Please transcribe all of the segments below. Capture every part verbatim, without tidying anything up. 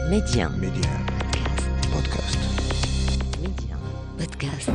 Média. Média. Podcast. Média. Podcast.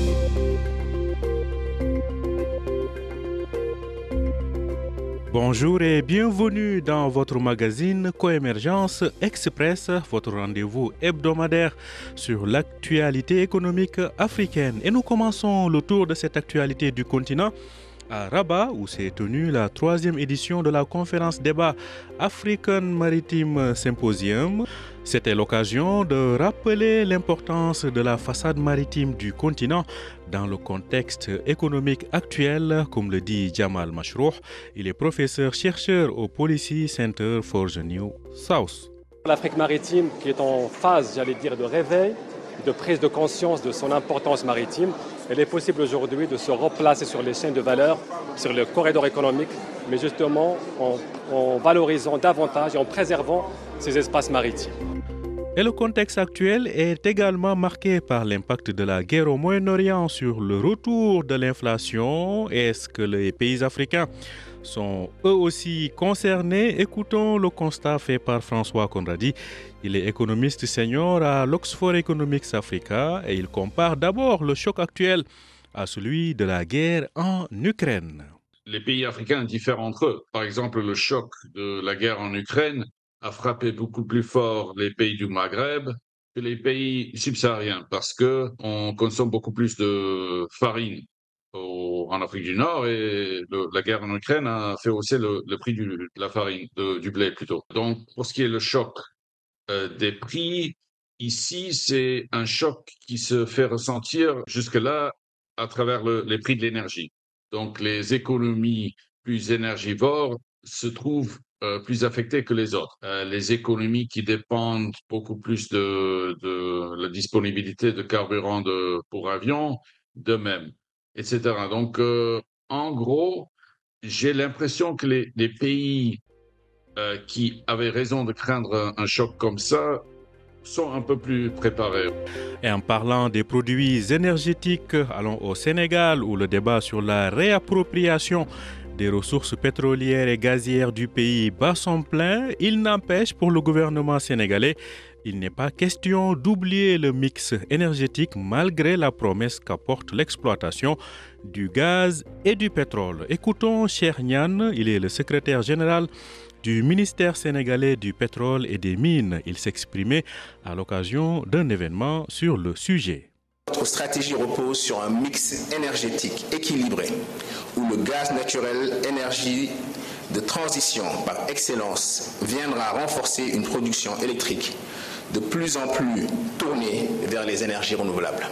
Bonjour et bienvenue dans votre magazine Coémergence Express, votre rendez-vous hebdomadaire sur l'actualité économique africaine. Et nous commençons le tour de cette actualité du continent à Rabat, où s'est tenue la troisième édition de la conférence débat African Maritime Symposium. C'était l'occasion de rappeler l'importance de la façade maritime du continent dans le contexte économique actuel, comme le dit Jamal Mashroh. Il est professeur-chercheur au Policy Center for the New South. L'Afrique maritime qui est en phase, j'allais dire, de réveil, de prise de conscience de son importance maritime, il est possible aujourd'hui de se replacer sur les chaînes de valeur, sur le corridor économique, mais justement en, en valorisant davantage et en préservant ces espaces maritimes. Et le contexte actuel est également marqué par l'impact de la guerre au Moyen-Orient sur le retour de l'inflation. Est-ce que les pays africains sont eux aussi concernés? Écoutons le constat fait par François Conradi. Il est économiste senior à l'Oxford Economics Africa et il compare d'abord le choc actuel à celui de la guerre en Ukraine. Les pays africains diffèrent entre eux. Par exemple, le choc de la guerre en Ukraine a frappé beaucoup plus fort les pays du Maghreb que les pays subsahariens parce qu'on consomme beaucoup plus de farine au, en Afrique du Nord et le, la guerre en Ukraine a fait hausser le, le prix du, de la farine, de, du blé plutôt. Donc, pour ce qui est le choc euh, des prix, ici, c'est un choc qui se fait ressentir jusque-là à travers le, les prix de l'énergie. Donc, les économies plus énergivores se trouvent Euh, plus affectés que les autres. Euh, les économies qui dépendent beaucoup plus de, de la disponibilité de carburant de, pour avion, de même, et cetera. Donc, euh, en gros, j'ai l'impression que les, les pays euh, qui avaient raison de craindre un, un choc comme ça sont un peu plus préparés. Et en parlant des produits énergétiques, allons au Sénégal où le débat sur la réappropriation des ressources pétrolières et gazières du pays bat son plein. Il n'empêche pour le gouvernement sénégalais, il n'est pas question d'oublier le mix énergétique malgré la promesse qu'apporte l'exploitation du gaz et du pétrole. Écoutons Cheikh Niane, il est le secrétaire général du ministère sénégalais du pétrole et des mines. Il s'exprimait à l'occasion d'un événement sur le sujet. Notre stratégie repose sur un mix énergétique équilibré où le gaz naturel, énergie de transition par excellence, viendra renforcer une production électrique de plus en plus tournée vers les énergies renouvelables.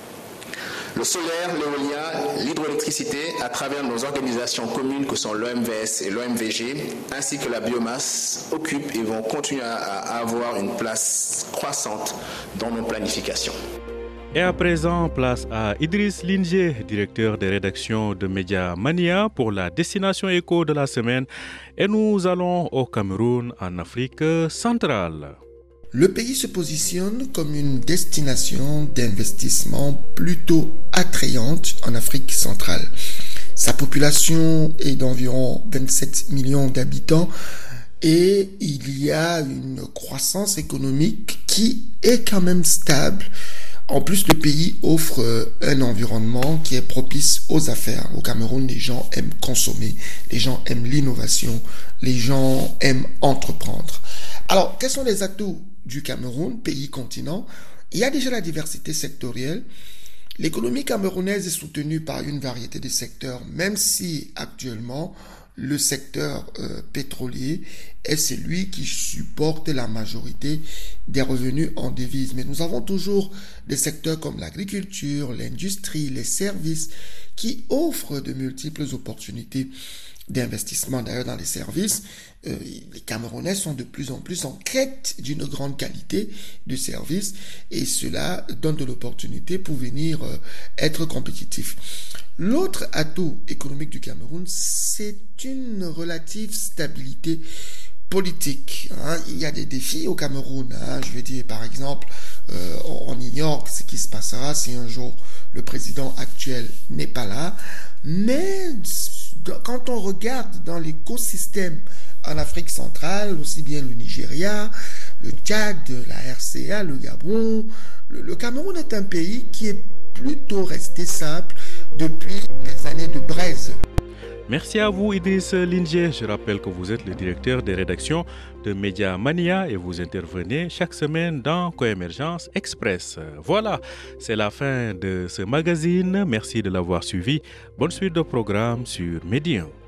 Le solaire, l'éolien, l'hydroélectricité à travers nos organisations communes que sont l'O M V S et l'O M V G, ainsi que la biomasse, occupent et vont continuer à avoir une place croissante dans nos planifications. Et à présent, place à Idriss Linger, directeur des rédactions de Média Mania pour la destination éco de la semaine. Et nous allons au Cameroun, en Afrique centrale. Le pays se positionne comme une destination d'investissement plutôt attrayante en Afrique centrale. Sa population est d'environ vingt-sept millions d'habitants et il y a une croissance économique qui est quand même stable. En plus, le pays offre un environnement qui est propice aux affaires. Au Cameroun, les gens aiment consommer, les gens aiment l'innovation, les gens aiment entreprendre. Alors, quels sont les atouts du Cameroun, pays continent? Il y a déjà la diversité sectorielle. L'économie camerounaise est soutenue par une variété de secteurs, même si actuellement, le secteur euh, pétrolier est celui qui supporte la majorité des revenus en devises. Mais nous avons toujours des secteurs comme l'agriculture, l'industrie, les services qui offrent de multiples opportunités d'investissement. D'ailleurs, dans les services, euh, les Camerounais sont de plus en plus en quête d'une grande qualité de service et cela donne de l'opportunité pour venir euh, être compétitif. L'autre atout économique du Cameroun, c'est une relative stabilité politique. Hein. Il y a des défis au Cameroun. Hein. Je veux dire, par exemple, euh, on ignore ce qui se passera si un jour le président actuel n'est pas là. Mais quand on regarde dans l'écosystème en Afrique centrale, aussi bien le Nigeria, le Tchad, la R C A, le Gabon. Le, le Cameroun est un pays qui est plutôt resté simple depuis les années de braise. Merci à vous Idriss Lindié. Je rappelle que vous êtes le directeur des rédactions de Média Mania et vous intervenez chaque semaine dans Coémergence Express. Voilà, c'est la fin de ce magazine. Merci de l'avoir suivi. Bonne suite de programme sur Média.